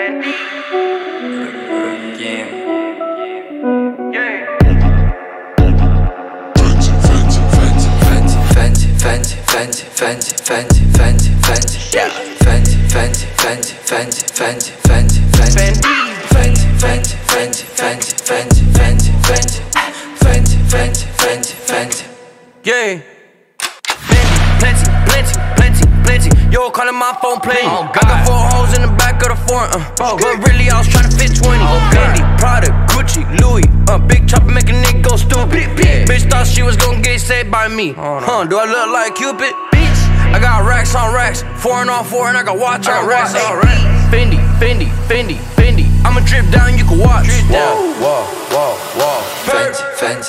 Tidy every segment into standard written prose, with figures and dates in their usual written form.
Yeah. Plenty. Yo, calling my phone plenty. I got 4 holes in the back of the foreign. But really, I was trying to fit 20. Fendi, Prada, Gucci, Louis. Big chopper make a nigga go stupid. Bitch thought she was gonna get saved by me. Do I look like Cupid? Bitch, I got racks on racks, 4 on 4, and I got watch on racks. Fendi. I'ma drip down, you can watch. Whoa. Fendi.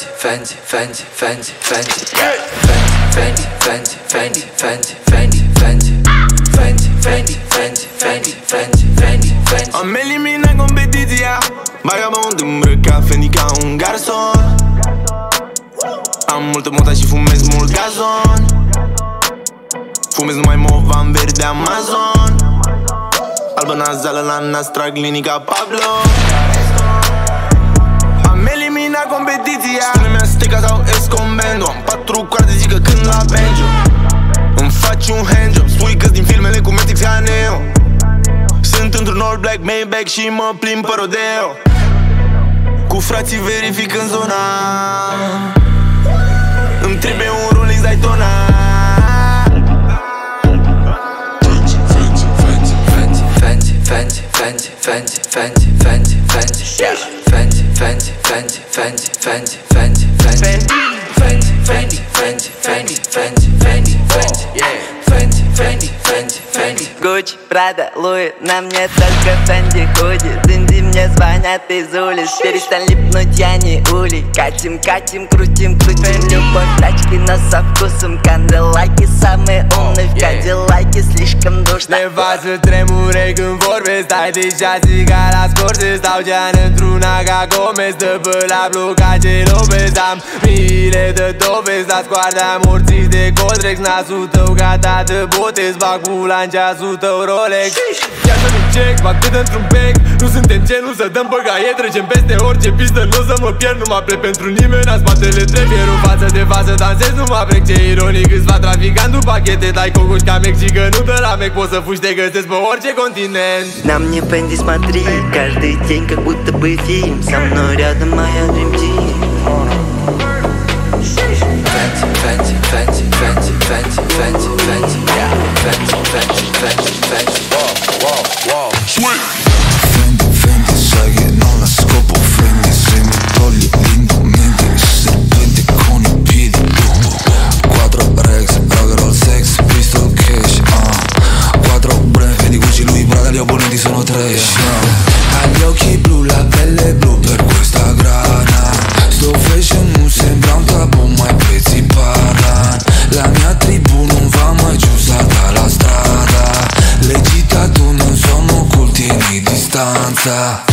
Am eliminat competiția, vagabond îmbrăcat Fendi ca un garson. Am multă mota și fumez mult gazon. Fumez numai movan verde Amazon. Albă nazală la nas, trag linii ca Pablo. Am eliminat competiția, spune-mi Azteca sau Escombendo. Am 4 coarde, zic că când la Benjo îmi faci un handjob, spui că-s din filmele cu Matrix ca Neo. Sunt într-un all black Maybach și mă plimb pe rodeo, cu frații verific în zona. Îmi trebuie un Rolex Daytona. Gucci, Prada, Louis, на мне только Фенди худи. Динди мне звонят из улиц, перестань липнуть, я не улей. Катим, крутим любовь, тачки, но со вкусом. Канделайки, самые умные в кадиллаке, слишком душно. Ne fac să tremure când vorbesc, stai deja țigara scurse. Stau gean într-una ca Gomez, dă pe la bloca ce Lopez. Am miile de dovezi, la scoarda morțiți de Coldrex. Nasul tău gata de botez, bag pula în ceasul tău Rolex. Ia să-mi check, bag cât într-un bec. Nu suntem genul să dăm băgaie, trecem peste orice pistă. Nu o să mă pierd, nu mă plec pentru nimeni. În spatele trebuie față de față, dansez, nu mă plec. Ce ironic, câțiva traficanți cu pachete. Dai cocoși ca Mexică, nu de la Mec. Poți să fugi, te găsesc pe orice continent. На мне Фенди смотри, каждый день как будто бы фильм. Со мной рядом моя Dream Team. Fendi, sai che non la scopo Fendi. Se mi togli l'indumento, serpente con i piedi lungo. 4 Rex, roll sex, pistol cash, 4 brand, di Gucci, Louis, Prada, gli opponenti sono trash. Agli occhi blu, la pelle blu, per questa grana. Sto fashion non sembra un tabù, ma i prezzi parlano. La mia tribù non va mai chiusa dalla strada. Le città tu non sono culti di distanza.